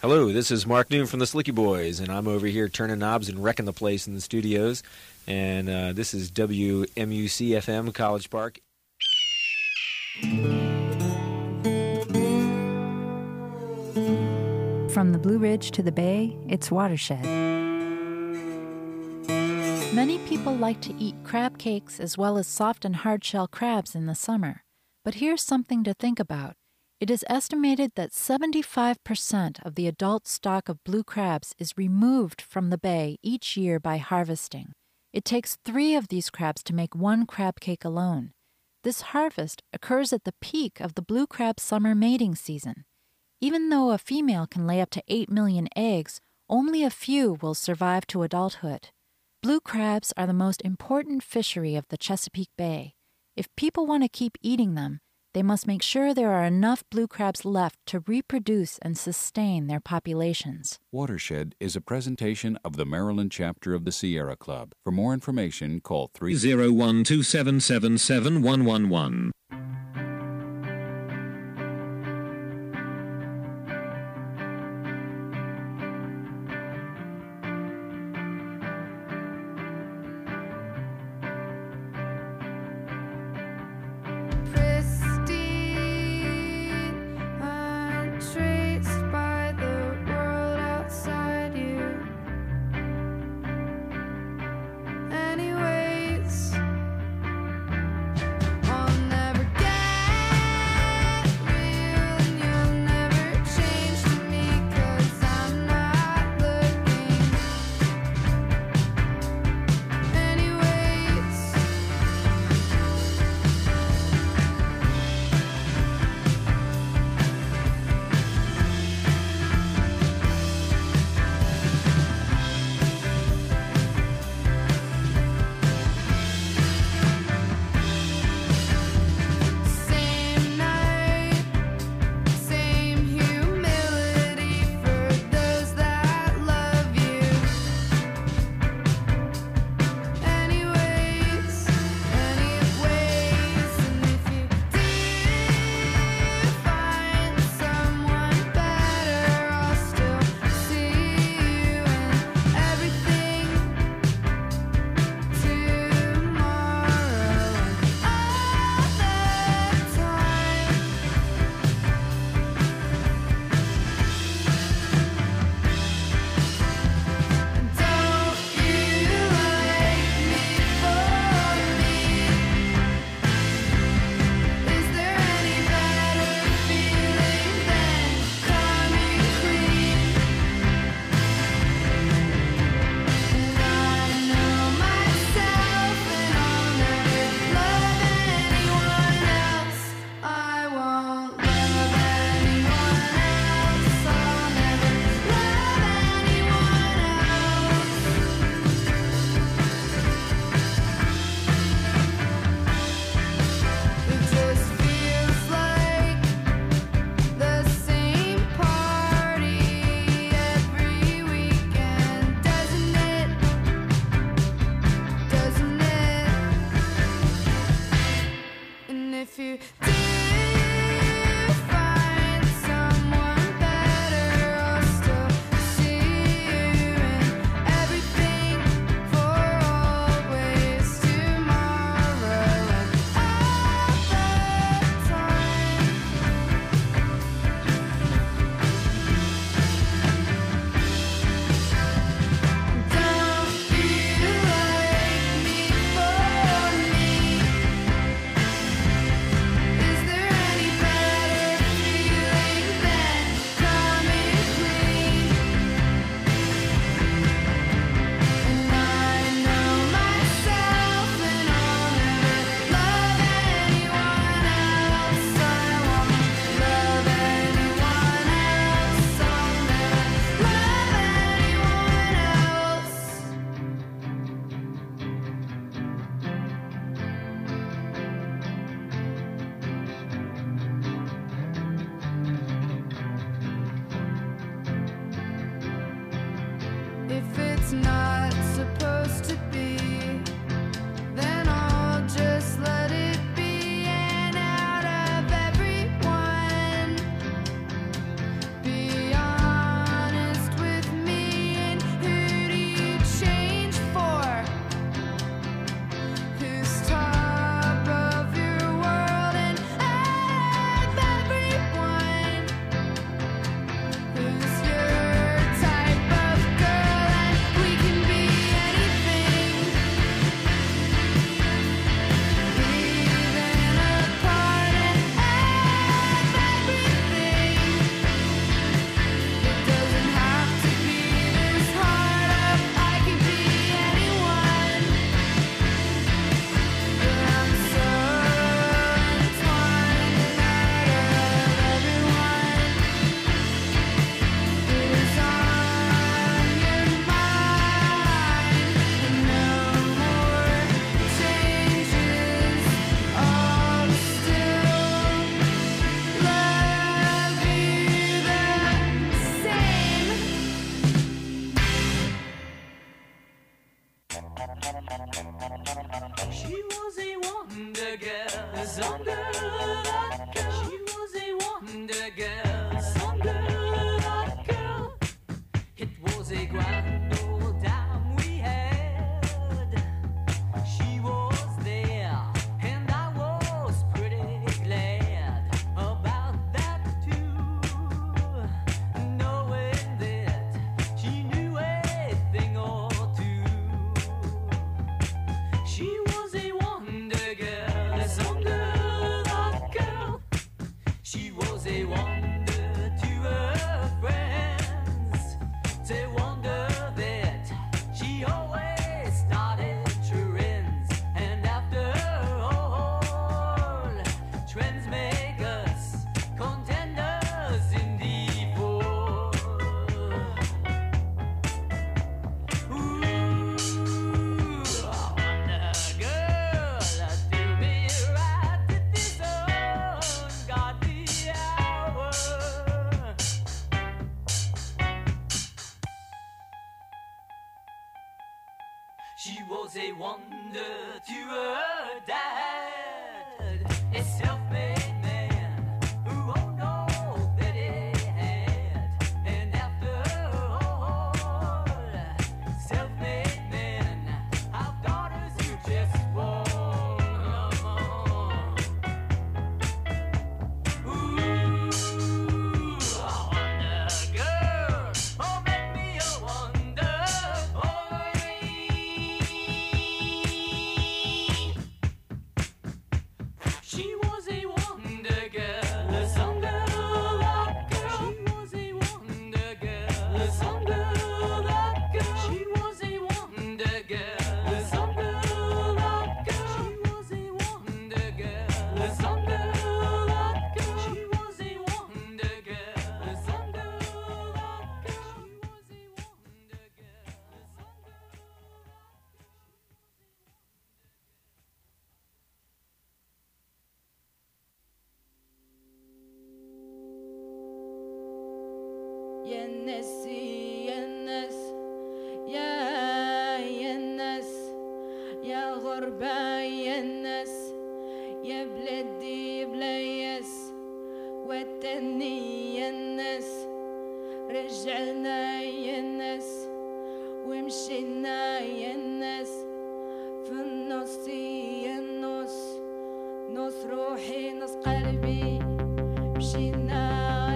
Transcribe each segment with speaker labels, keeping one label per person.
Speaker 1: Hello, this is Mark Noon from the Slicky Boys, and I'm over here turning knobs and wrecking the place in the studios. And this is WMUC-FM, College Park.
Speaker 2: From the Blue Ridge to the Bay, it's Watershed. Many people like to eat crab cakes as well as soft and hard-shell crabs in the summer. But here's something to think about. It is estimated that 75% of the adult stock of blue crabs is removed from the bay each year by harvesting. It takes 3 of these crabs to make 1 crab cake alone. This harvest occurs at the peak of the blue crab summer mating season. Even though a female can lay up to 8 million eggs, only a few will survive to adulthood. Blue crabs are the most important fishery of the Chesapeake Bay. If people want to keep eating them, they must make sure there are enough blue crabs left to reproduce and sustain their populations.
Speaker 3: Watershed is a presentation of the Maryland chapter of the Sierra Club. For more information, call 301-277-7111.
Speaker 4: Is there was a wonder to her dad, a self-made man who owned all that he had. And after all, self-made men have daughters who just won't.
Speaker 5: يا الناس يا الناس يا الناس يا غربة يا الناس يا بلادي بلاياس وطني يا الناس رجعنا يا الناس ومشينا يا الناس في النص يا النص نص روحي نص قلبي مشينا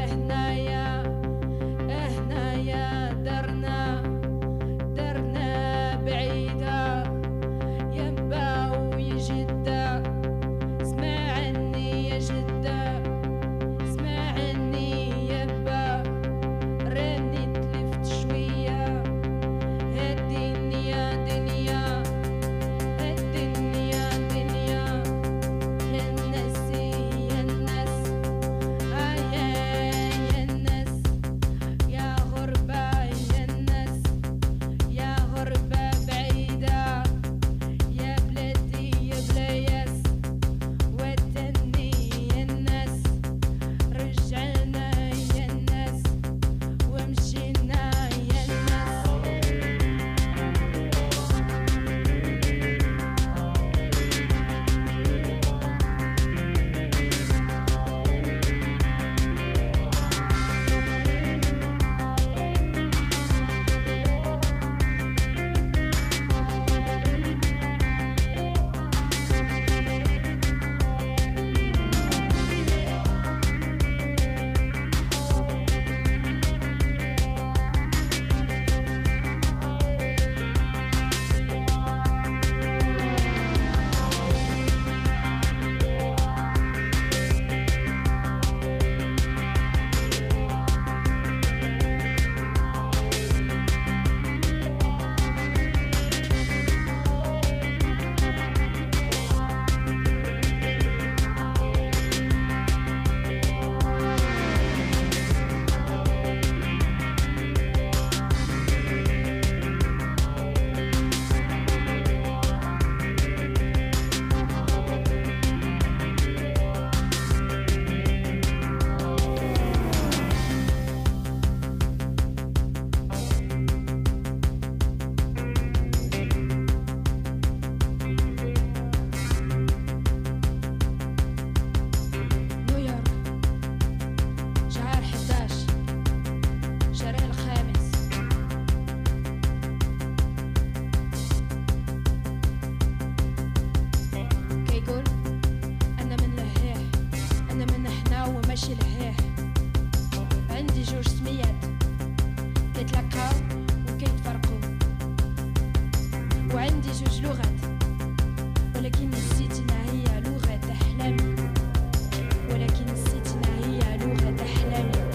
Speaker 5: درنا بعيدة ينبع ويجدة اسمعني يا جدة اسمعني يبا راني تلفت شوية هالدنيا دنيا هالدنيا دنيا يا الناس يا الناس يا الناس يا غربة يا الناس يا غربة بعيدة يا بلادي يا بلاياس وطني يا الناس رجعنا يا الناس ومشينا يا الناس نيويورك شهر 11 شهر الخامس كيقول أنا من لهيه أنا من هنا وماشي لهيه عندي جوج سميات كيتلاقاو وكيتفرقوا وعندي جوج لغات ولكن نسيتنا هي لغة أحلامي ولكن نسيتنا هي لغة أحلامي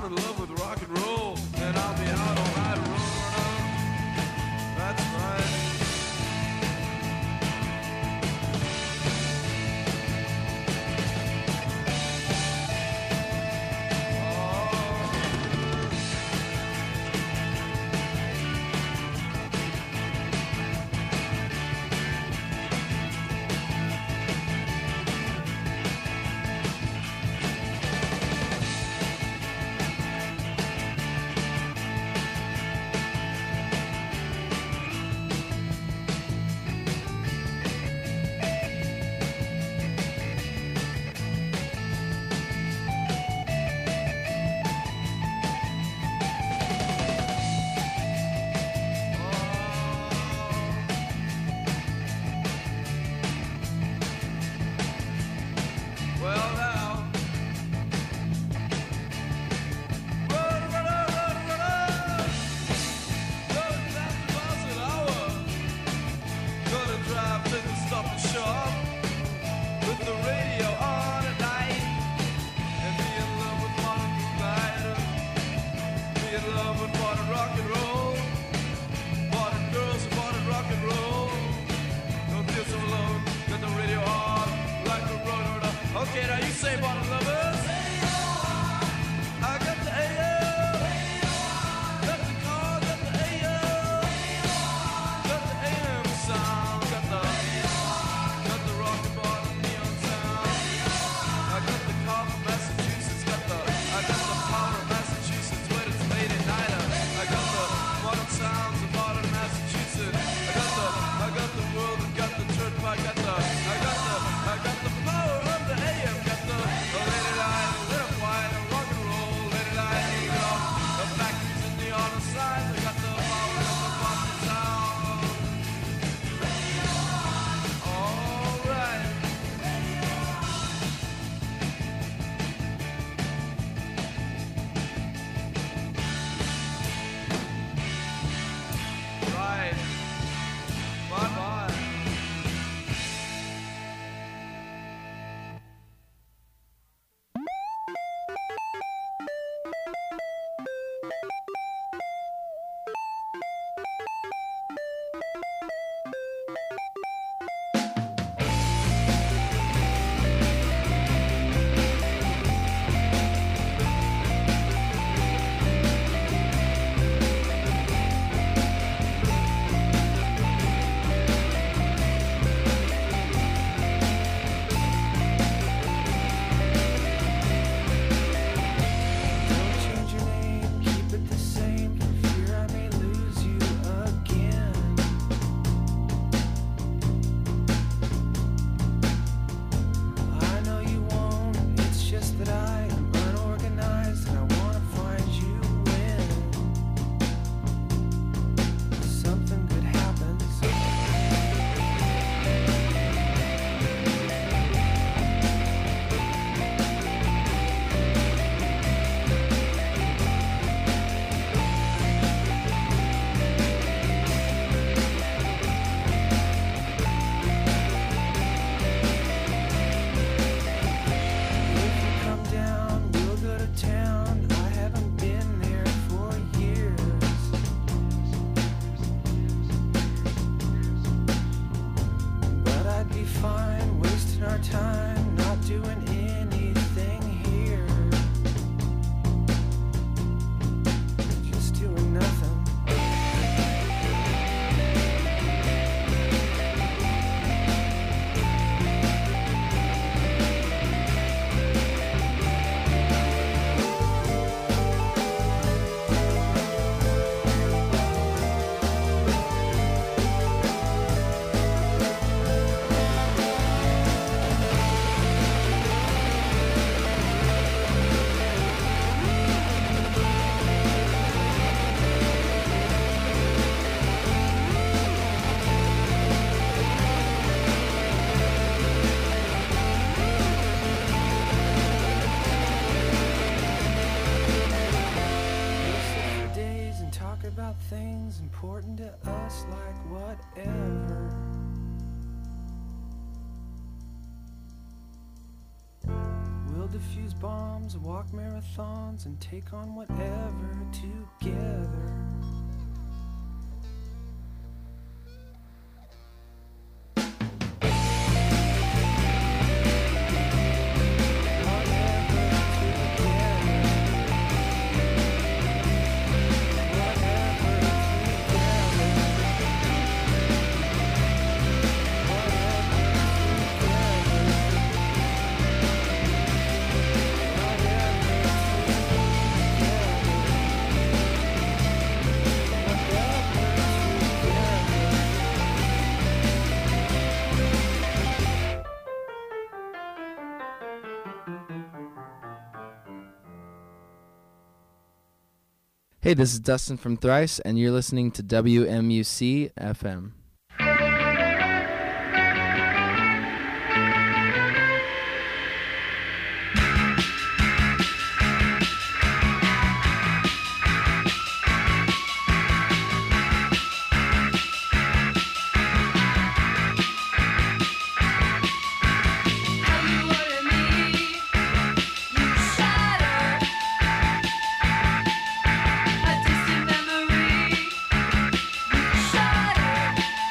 Speaker 6: I'm in love with rock and roll, and I'll be out all night rolling. That's right. Well now, run, run, run, run, run. Going down the miles an hour. Gonna drive to the Stop and Shop with the radio on at night and be in love with modern provider. Be in love with modern rock and roll, modern girls and modern rock and roll. Don't feel so alone. Got the radio on like a rotor. Okay, now you say modern lovers. I got the AM. Got the car, got the AM. Got the AM sound. Got the rock and bottom neon sound. I got the car from Massachusetts. I got the power of Massachusetts when it's late at night. I got the modern sounds of modern Massachusetts. I got the world. I got the church. I got the power of the AM. Got the lady line, lit up white, and rock and roll. Lady line, leave it off. The factories and the honor signs. I got the power of the modern sound. All right. Right. Bye-bye. Don't change your name, keep it the same. Fear I may lose you again. I know you won't, it's just that I am unorganized and I wanna find you when something good happens. If you come down, we'll go to town. I haven't been there for years. But I'd be fine wasting our time, not doing anything here. Just doing nothing. important to us like whatever.
Speaker 7: We'll defuse bombs, walk marathons, and take on whatever together.
Speaker 8: Hey, this is Dustin from Thrice, and you're listening to WMUC FM.
Speaker 4: A distant memory, you shatter.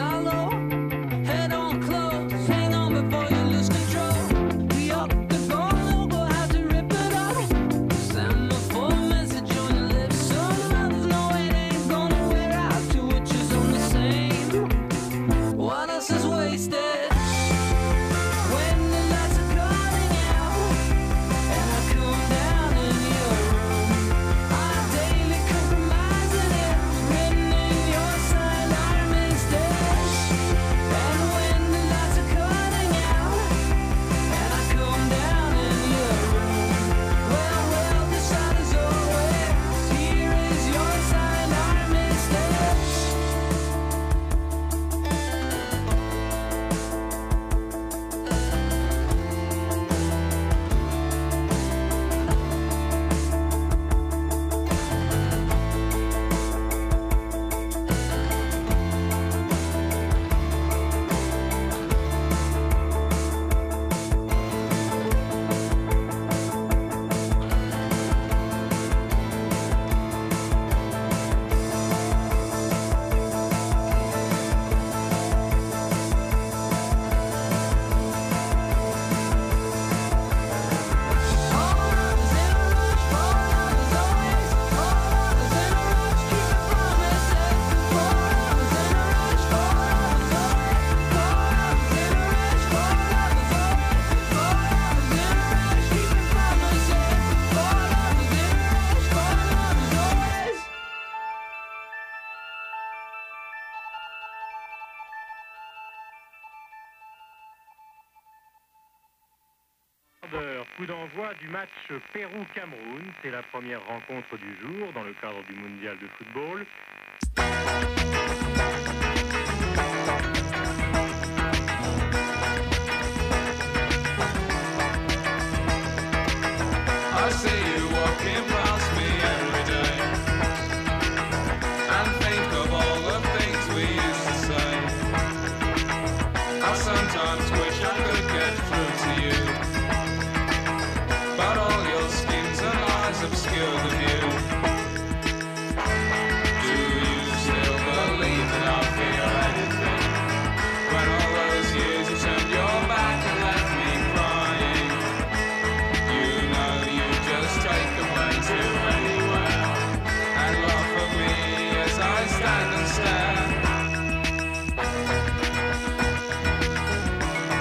Speaker 4: follow. Head on close, hang on before you lose control. We up the phone, go have to rip it off. Send my full message on your lips, so love, no, it ain't gonna wear out. Two witches on the same. What else is wasted? When the lights are cutting out, and I come down in your room, I daily compromising it, written in your sign our mistakes. And when the lights are cutting out, and I come down in your room, well, decide as always, here is your sign our mistakes.
Speaker 9: Coup d'envoi du match Pérou-Cameroun. C'est la première rencontre du jour dans le cadre du mondial de football.
Speaker 6: I see you walking past me every day and think of all the things we used to say. I sometimes wish I could get through to you, but all your schemes and lies obscure the view. Do you still believe that I'll feel anything when all those years you turned your back and left me crying? You know you just take the plane to anywhere and laugh at me as I stand and stare.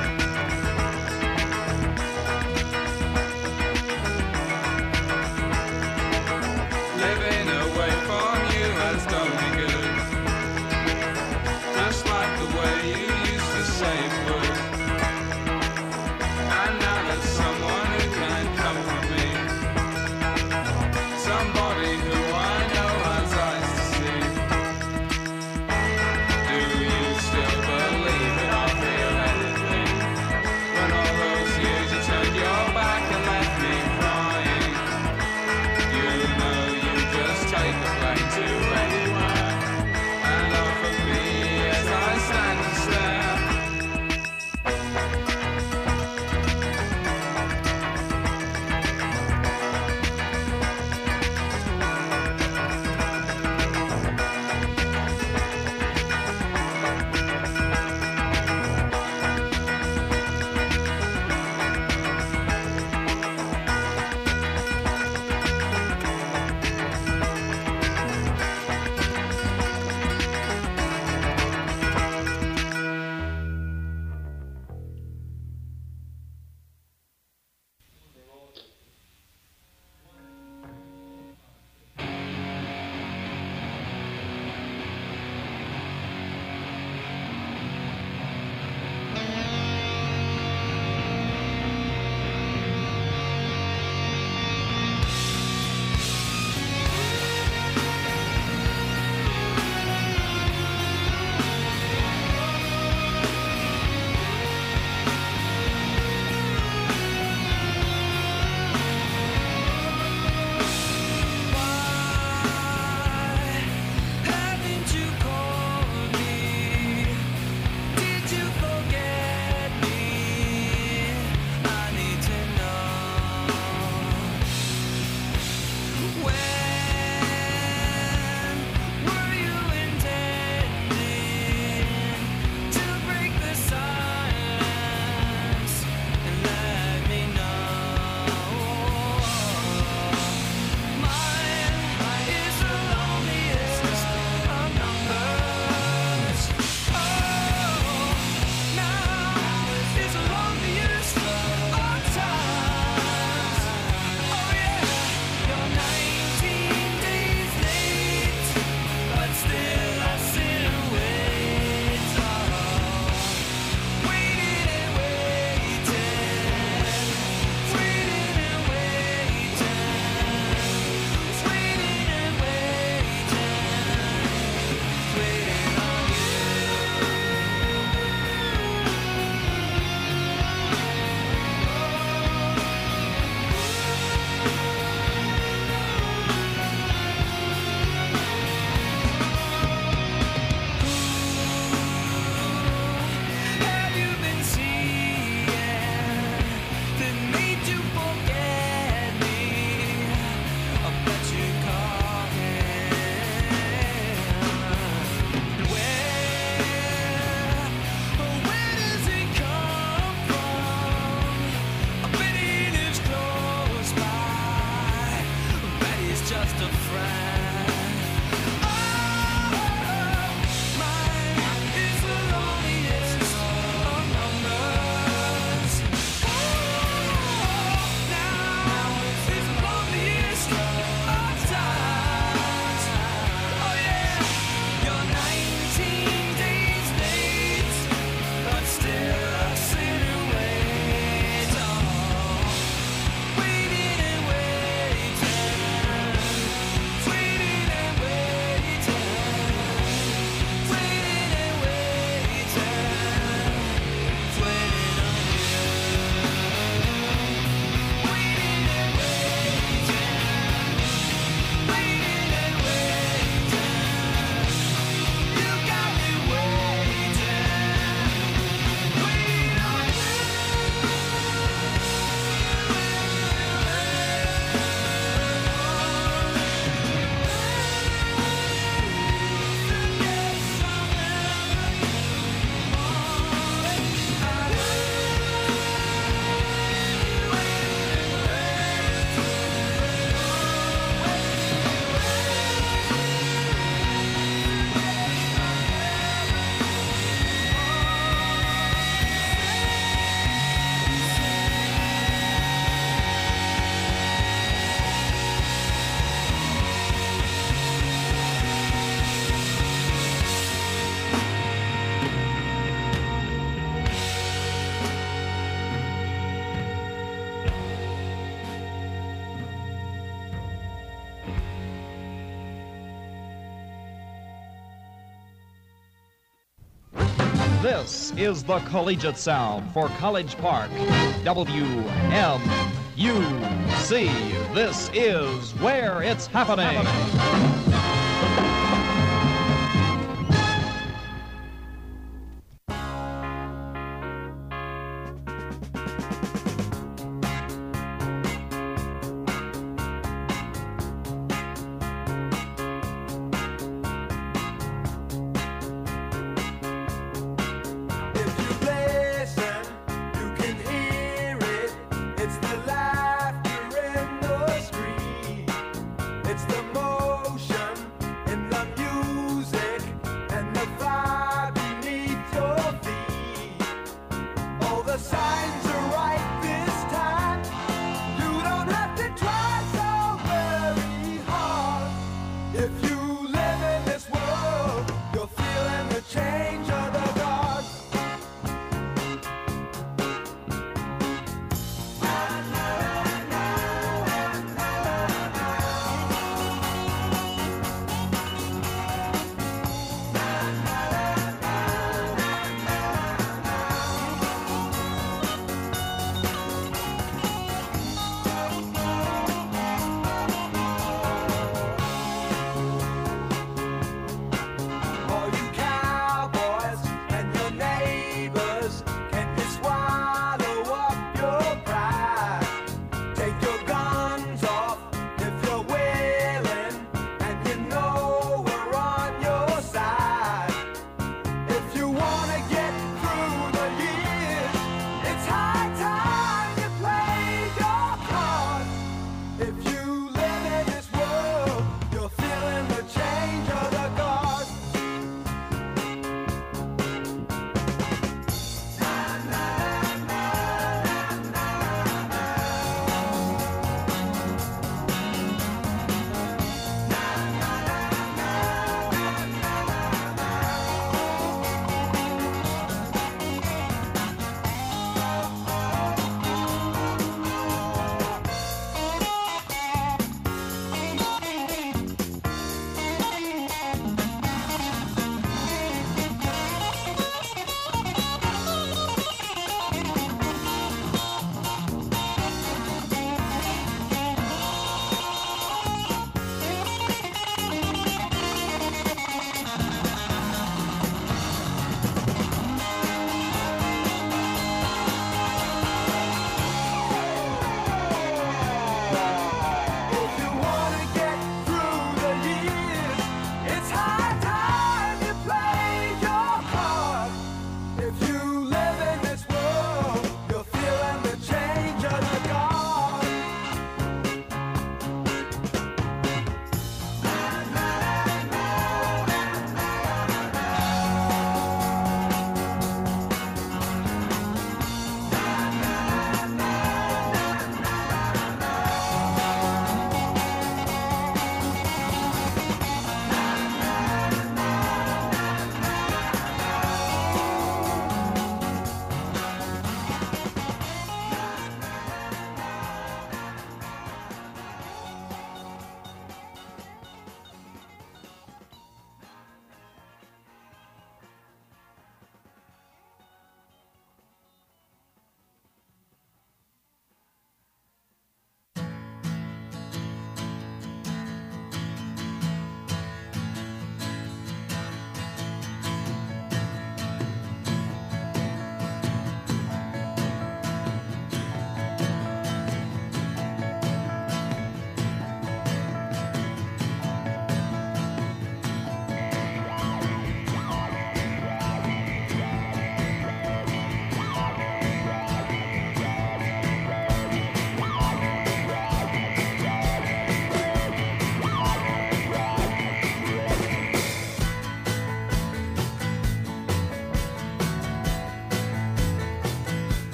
Speaker 10: This is the collegiate sound for College Park. WMUC. This is where it's happening.
Speaker 6: It's the laughter in the street. It's the motion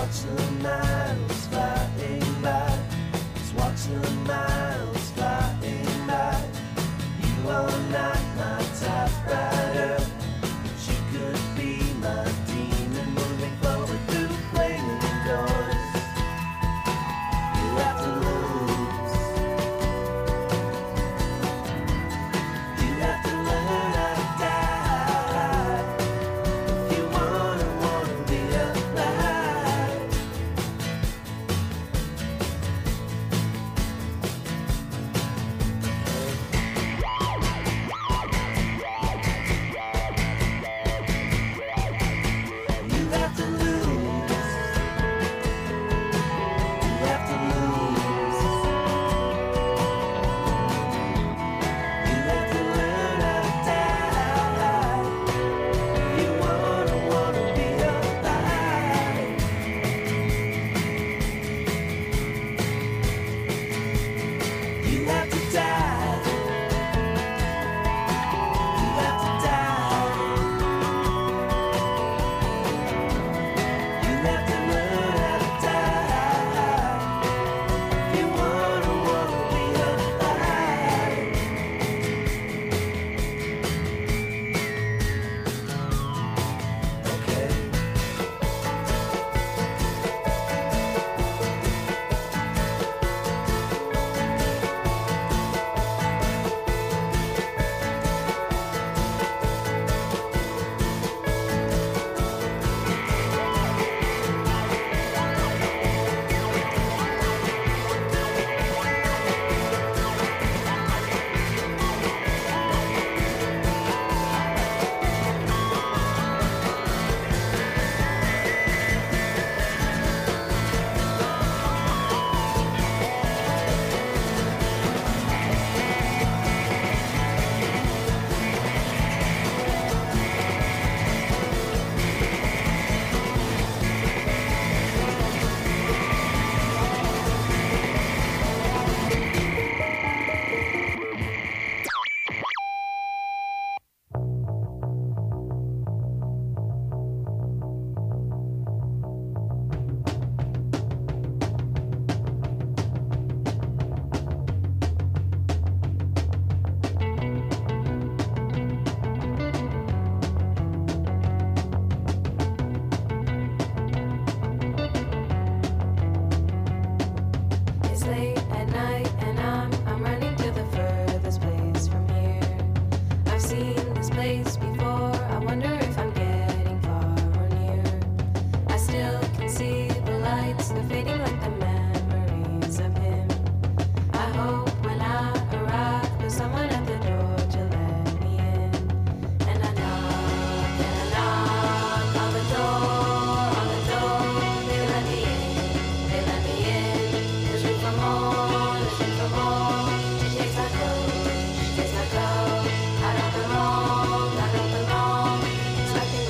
Speaker 11: watch the miles flying by. Just watch the miles flying by. You are not my typewriter, but you could be my demon moving forward through flaming doors. You have to lose. You have to learn how to die if you wanna be alive. You have to lose. You have to lose. You have to learn how to die if you wanna be alive. You have to die. You have to die. You have to learn how to die if you wanna be alive. Okay.
Speaker 12: It's late at night and I'm running to the furthest place from here. I've seen this place before. I wonder if I'm getting far or near. I still can see the lights, they're fading like the memories of him. I hope when I arrive there's someone at the door to let me in. And I knock on the door, they let me in, they let me in. There's room for more, there's room for more. She takes my coat, she takes my coat. I don't belong, I don't belong. There's nothing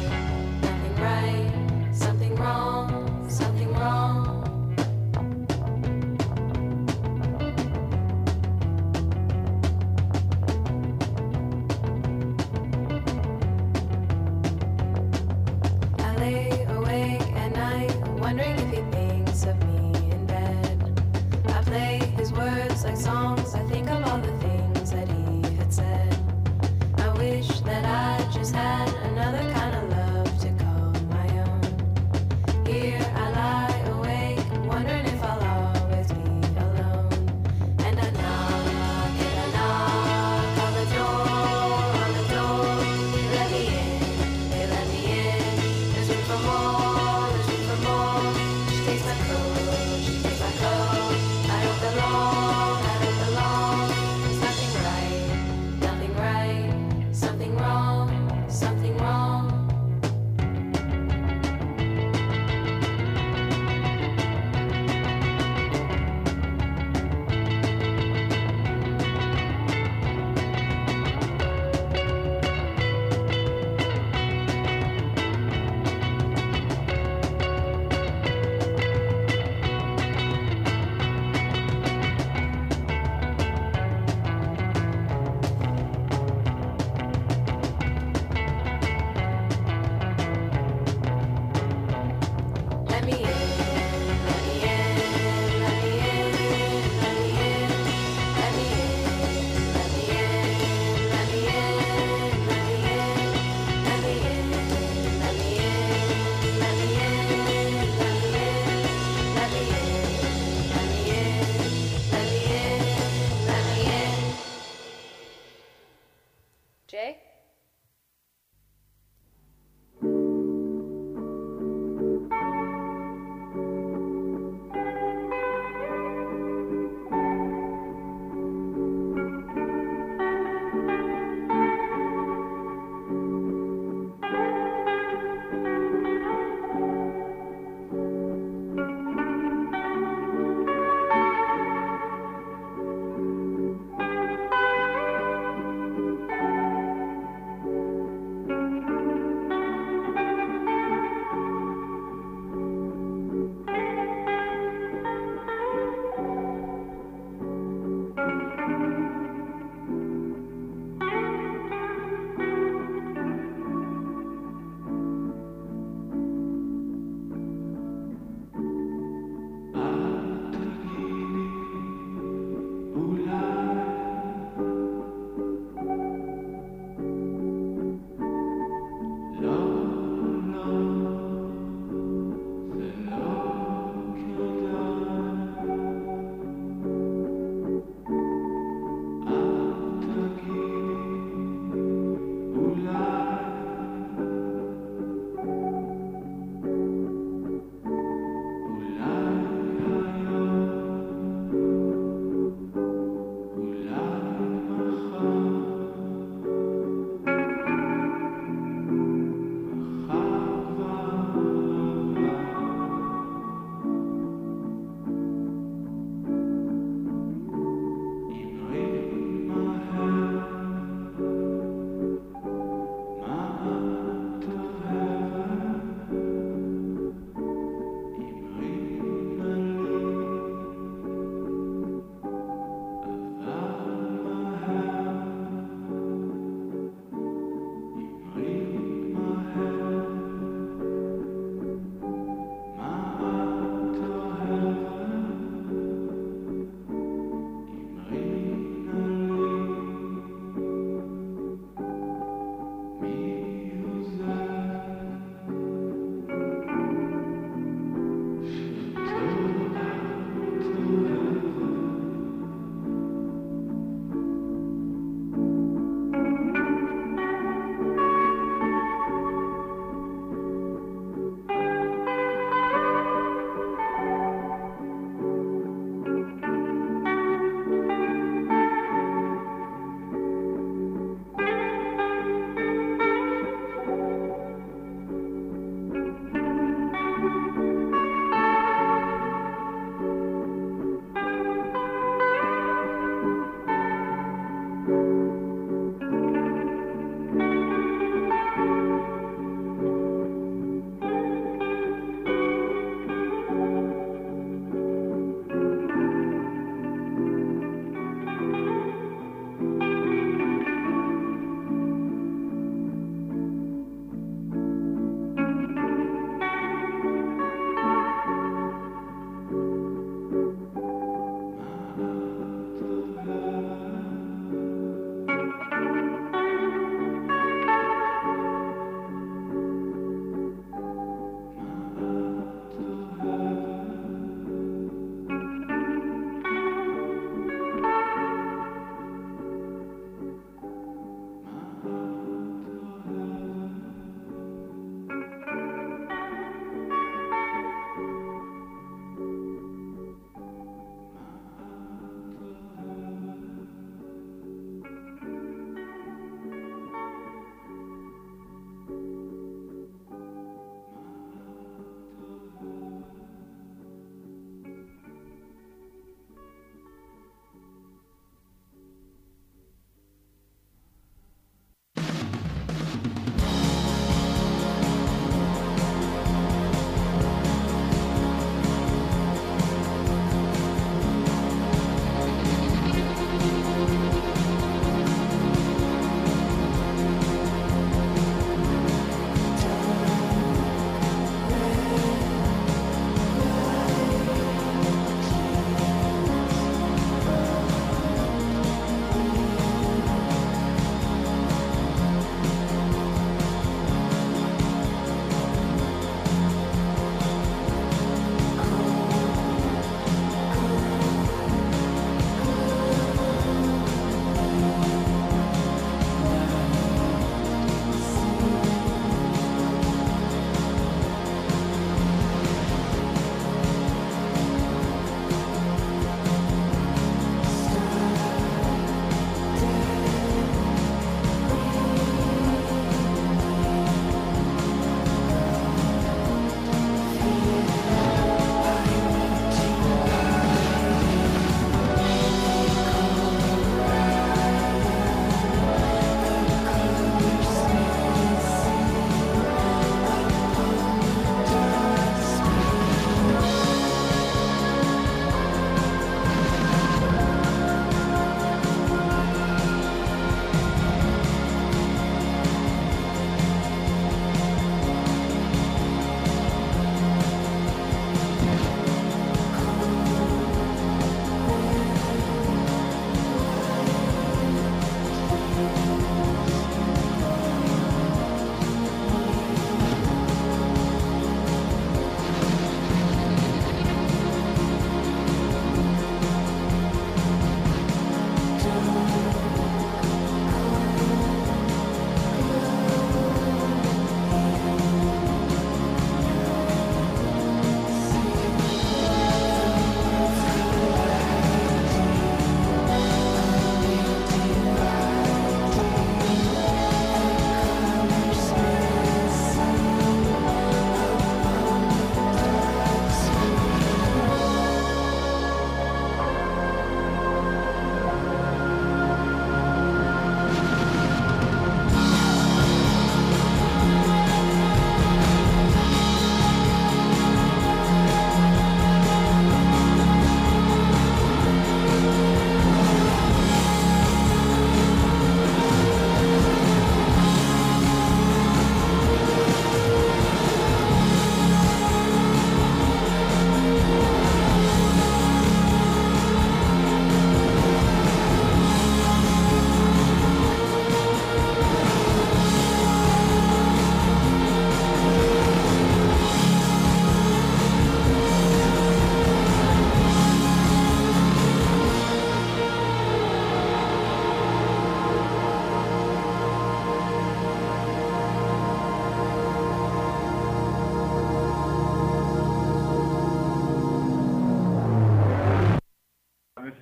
Speaker 12: right, something wrong, something wrong. I lay awake at night, wondering if he thinks of me in bed. I play his words like songs, I think of all the things that he had said. I wish that I just had another kind of love to call my own. Here I lie awake, wondering if I'll always be alone. And I knock on the door, they let me in, they let me in. There's room for more, there's room for more. She takes my coat, she takes my coat. I don't belong, I don't belong. There's nothing right, something wrong, something wrong.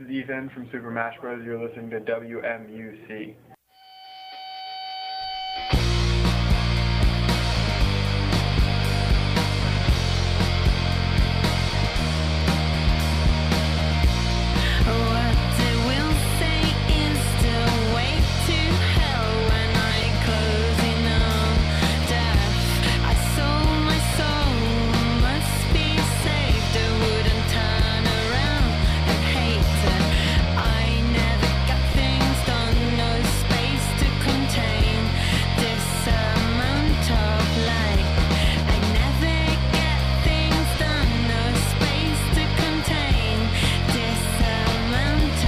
Speaker 13: is Ethan from Super Mash Bros. You're listening to WMUC.